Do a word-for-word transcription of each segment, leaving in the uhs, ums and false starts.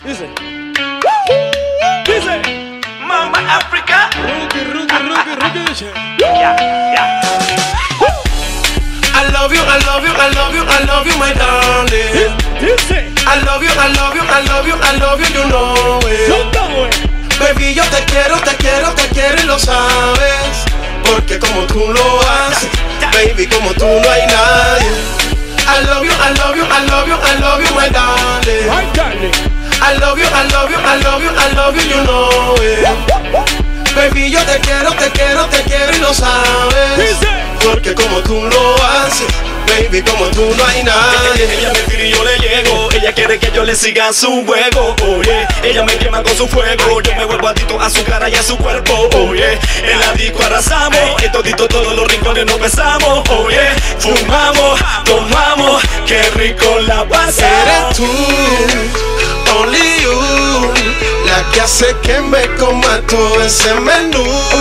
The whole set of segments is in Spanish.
Dice. Dice. Mama Africa. Rookie, rookie, rookie, rookie, dice. Yeah, yeah. I love you, I love you, I love you, I love you, my darling. Dice. I love you, I love you, I love you, I love you, you know it. Yo know it. Baby, yo te quiero, te quiero, te quiero y lo sabes. Porque como tú lo haces, baby, como tú no hay nadie. I love you, I love you, I love you, I love you, my darling. My darling. I love you, I love you, I love you, I love you, you know it. Baby, yo te quiero, te quiero, te quiero y lo sabes. Dice. Porque como tú lo haces, baby, como tú no hay nadie. Ella me tira y yo le llego. Ella quiere que yo le siga su juego. Oye, ella me quema con su fuego. Yo me vuelvo adicto a su cara y a su cuerpo. Oye, en la disco arrasamos. En todito todos los rincones nos besamos. Oye, fumamos, tomamos. Qué rico la pasamos. Eres tú, only you, la que hace que me coma todo ese menú.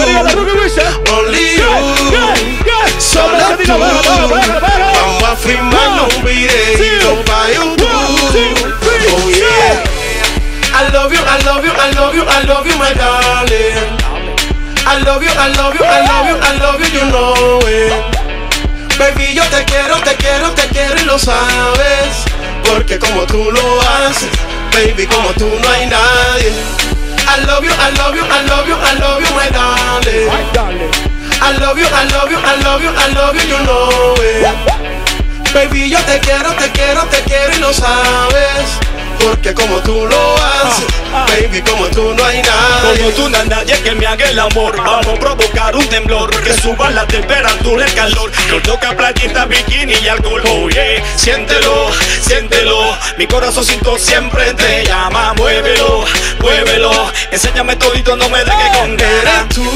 Only you, solo tú. Vamos a firmar un video pa' YouTube. Oh yeah. I love you, I love you, I love you, I love you, my darling. I love you, I love you, I love you, I love you, you know it. Baby, yo te quiero, te quiero, te quiero y lo sabes. Porque como tú lo haces, baby, como tú no hay nadie. I love you, I love you, I love you, I love you, my darling. My darling. I love you, I love you, I love you, I love you, you know it. Baby, yo te quiero, te quiero, te quiero y lo sabes. Porque como tú lo haces, baby, como tú no hay nadie. Como tú no hay nadie que me haga el amor. Vamos a provocar un temblor que suba la temperatura, el calor. Nos toca playita, bikini y alcohol. Oye, siéntelo, siéntelo. Mi corazoncito siempre te llama. Muévelo, muévelo. Enséñame todito, no me dejes con ganas. Eres tú,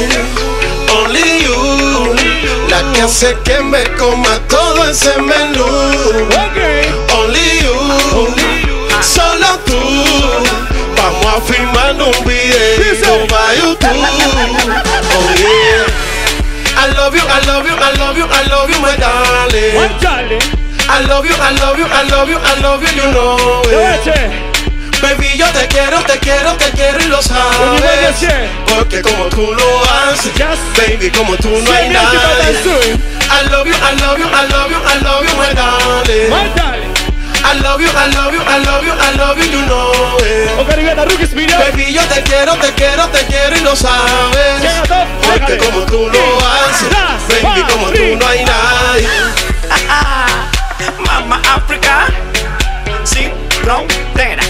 only you, la que hace que me coma todo ese menú. Okay. Only you, solo tú. Vamos a filmar un video para YouTube. Oh yeah. I love you, I love you, I love you, I love you, my darling. My darling. I love you, I love you, I love you, I love you, you know it. Baby, yo te quiero, te quiero, te quiero y lo sabes. Porque como tú lo haces, baby, como tú no hay nadie. I love you, I love you, I love you, I love you, my darling. My darling. I love you, I love you, I love you, I love you, you know it. Okay, we got the rookies video. Baby, yo te quiero, te quiero, te quiero y lo sabes. Porque como tú lo haces, baby, como tú no hay nadie. Mama Africa, sin frontera.